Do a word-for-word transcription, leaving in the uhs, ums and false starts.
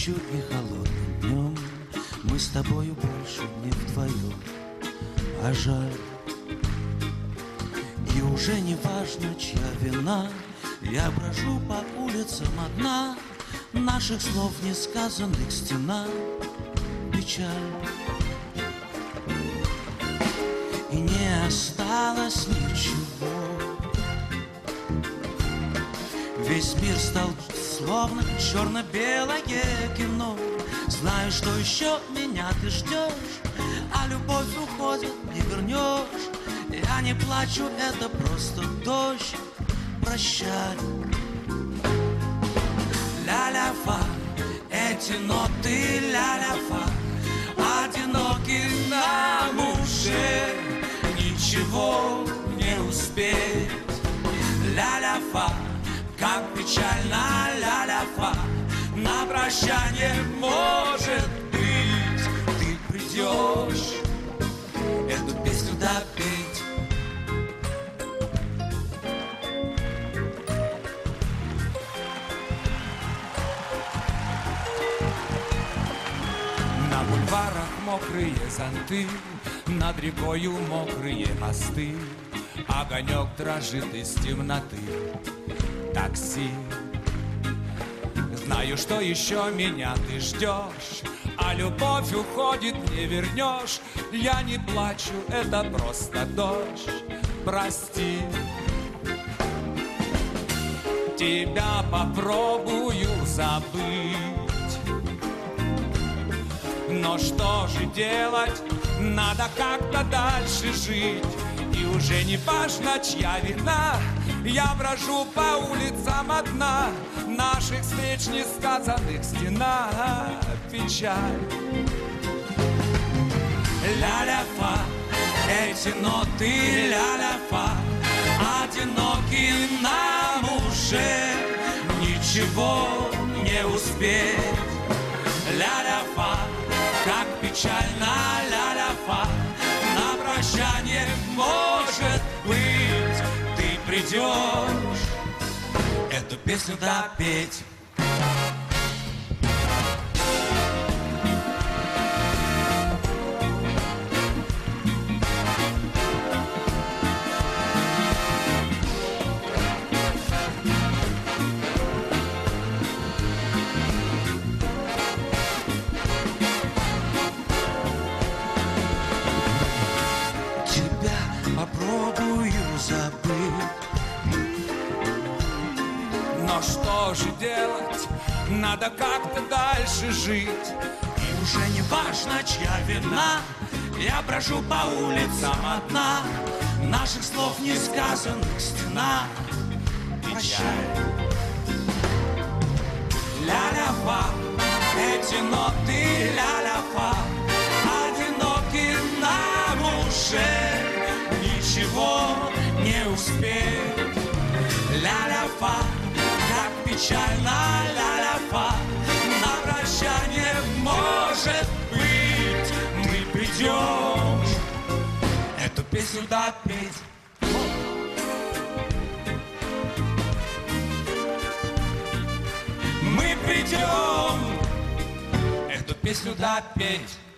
ночью и холодным днем мы с тобою больше не вдвоем, а жаль. И уже не важно, чья вина, я брожу по улицам одна, наших слов несказанных стена, печаль. И не осталось ничего, весь мир стал словно черно-белое кино. Знаю, что еще меня ты ждешь, а любовь уходит, не вернешь. Я не плачу, это просто дождь, прощай. Ля-ля-фа, эти ноты ля-ля-фа, одинокий нам уже ничего не успеть. Ля-ля-фа, как печально, ля-ля-фа, на прощание, может быть, ты придешь эту песню допеть. На бульварах мокрые зонты, над рекою мокрые мосты, огонек дрожит из темноты. Такси. Знаю, что еще меня ты ждешь, а любовь уходит, не вернешь. Я не плачу, это просто дождь, прости. Тебя попробую забыть, но что же делать, надо как-то дальше жить. И уже не важно, чья вина, я брожу по улицам одна, наших встреч несказанных стена, печаль. Ля-ля-фа, эти ноты ля-ля-фа, одиноки нам уже ничего не успеть. Ля-ля-фа, как печально, ля-ля-фа, на прощание, может быть, ты придешь эту песню допеть. Попробую забыть, но что же делать, надо как-то дальше жить. И уже не важно, чья вина, я брожу по улицам одна, наших слов несказанных стена, печаль. Ля-ля-фа, эти ноты ля-ля-фа, одиноки нам уже ничего не успеть. Ля-ля-фа, как печально, ля-ля-фа, на прощание, может быть, мы придем эту песню допеть. Мы придем эту песню допеть.